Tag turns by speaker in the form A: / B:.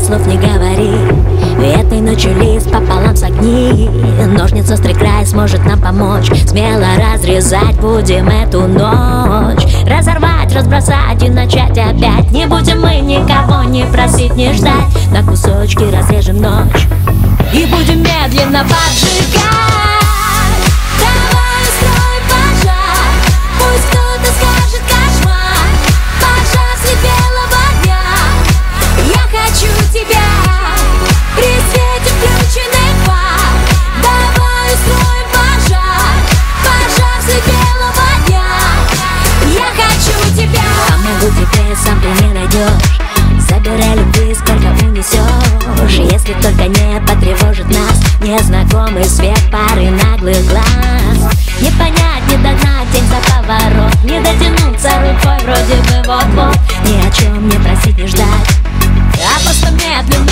A: слов не говори. Этой ночью лист пополам согни. Ножницы острый край сможет нам помочь. Смело разрезать будем эту ночь. Разорвать, разбросать и начать опять. Не будем мы никого не просить, не ждать. На кусочки разрежем ночь и будем медленно поджигать. Давай устроим пожар, пусть кто-то скажет кошмар. Пожар средь белого дня. Я хочу тебя при свете включенных фар. Давай устроим пожар, пожар средь белого дня. Я хочу тебя. Помогу тебе, сам ты не найдешь. Забирай любви, сколько унесешь. Если только не потревожит нас незнакомый свет пары наглых глаз. Не понять, не догнать тень за поворот. Не дотянуться рукой вроде бы вот-вот. Ни о чем не просить, не ждать, а просто медленно